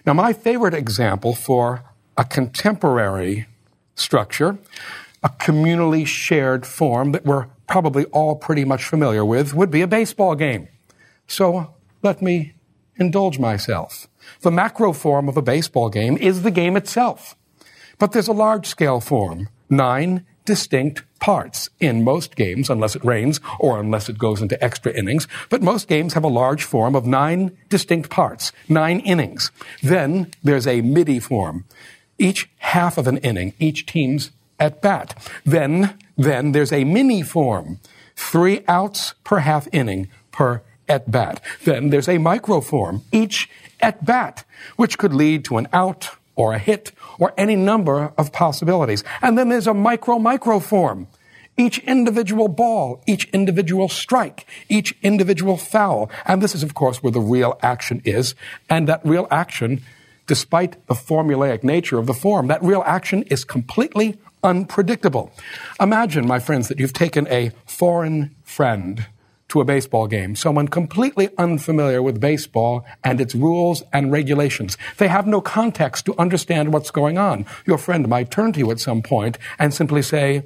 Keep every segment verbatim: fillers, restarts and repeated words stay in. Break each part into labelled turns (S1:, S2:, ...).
S1: Now, my favorite example for a contemporary structure, a communally shared form that we're probably all pretty much familiar with, would be a baseball game. So let me indulge myself. The macro form of a baseball game is the game itself. But there's a large-scale form, nine distinct parts in most games, unless it rains or unless it goes into extra innings. But most games have a large form of nine distinct parts, nine innings. Then there's a midi form, each half of an inning, each team's at bat. Then, then there's a mini form, three outs per half inning per at bat. Then there's a micro form, each at bat, which could lead to an out or a hit or any number of possibilities. And then there's a micro micro form, each individual ball, each individual strike, each individual foul. And this is, of course, where the real action is. And that real action, despite the formulaic nature of the form, that real action is completely unpredictable. Imagine, my friends, that you've taken a foreign friend to a baseball game, someone completely unfamiliar with baseball and its rules and regulations. They have no context to understand what's going on. Your friend might turn to you at some point and simply say,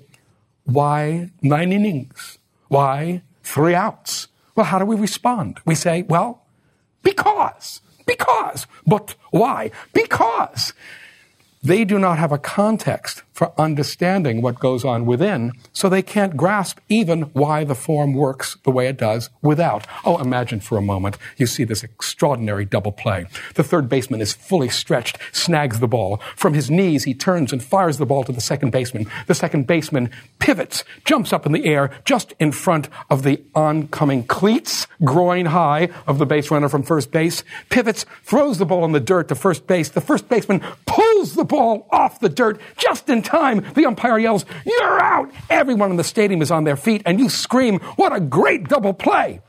S1: why nine innings? Why three outs? Well, how do we respond? We say, well, because, because. But why? Because. They do not have a context for understanding what goes on within, so they can't grasp even why the form works the way it does without. Oh, imagine for a moment you see this extraordinary double play. The third baseman is fully stretched, snags the ball. From his knees, he turns and fires the ball to the second baseman. The second baseman pivots, jumps up in the air just in front of the oncoming cleats, groin high, of the base runner from first base, pivots, throws the ball in the dirt to first base. The first baseman pulls the ball off the dirt just in time. The umpire yells, "You're out!" Everyone in the stadium is on their feet, and you scream, "What a great double play!"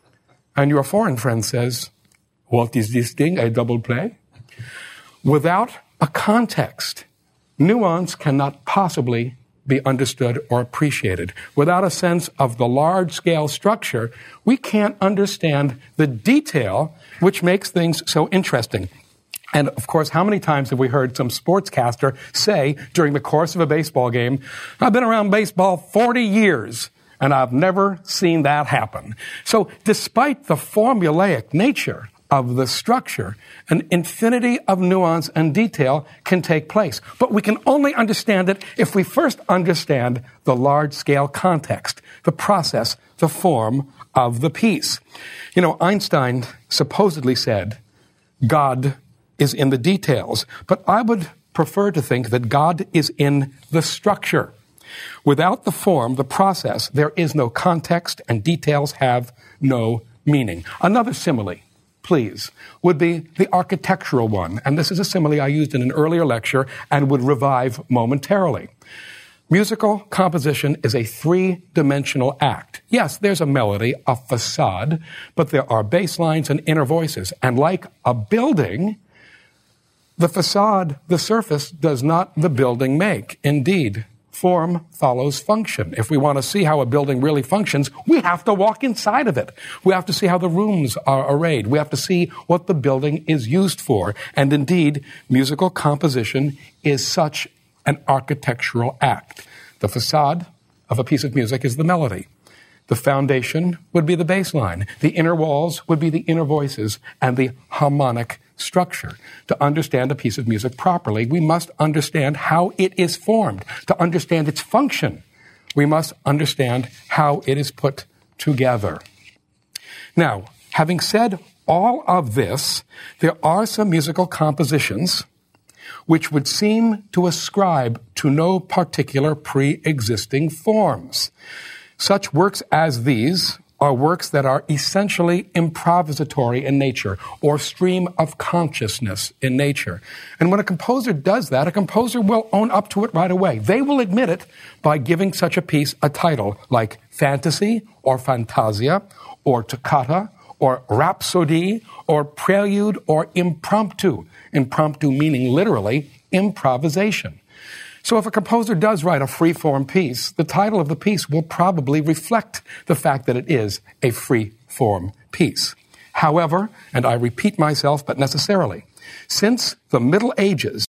S1: And your foreign friend says, "What is this thing, a double play?" Without a context, nuance cannot possibly be understood or appreciated. Without a sense of the large-scale structure, we can't understand the detail which makes things so interesting. And, of course, how many times have we heard some sportscaster say during the course of a baseball game, "I've been around baseball forty years, and I've never seen that happen." So despite the formulaic nature of the structure, an infinity of nuance and detail can take place. But we can only understand it if we first understand the large-scale context, the process, the form of the piece. You know, Einstein supposedly said, God is in the details, but I would prefer to think that God is in the structure. Without the form, the process, there is no context, and details have no meaning. Another simile, please, would be the architectural one, and this is a simile I used in an earlier lecture and would revive momentarily. Musical composition is a three-dimensional act. Yes, there's a melody, a facade, but there are bass lines and inner voices, and like a building, the facade, the surface, does not the building make. Indeed, form follows function. If we want to see how a building really functions, we have to walk inside of it. We have to see how the rooms are arrayed. We have to see what the building is used for. And indeed, musical composition is such an architectural act. The facade of a piece of music is the melody. The foundation would be the bass line. The inner walls would be the inner voices and the harmonic structure. To understand a piece of music properly, we must understand how it is formed. To understand its function, we must understand how it is put together. Now, having said all of this, there are some musical compositions which would seem to ascribe to no particular pre-existing forms. Such works as these are works that are essentially improvisatory in nature or stream of consciousness in nature. And when a composer does that, a composer will own up to it right away. They will admit it by giving such a piece a title like fantasy or fantasia or toccata or rhapsody or prelude or impromptu. Impromptu meaning literally improvisation. So if a composer does write a free-form piece, the title of the piece will probably reflect the fact that it is a free-form piece. However, and I repeat myself, but necessarily, Since the Middle Ages,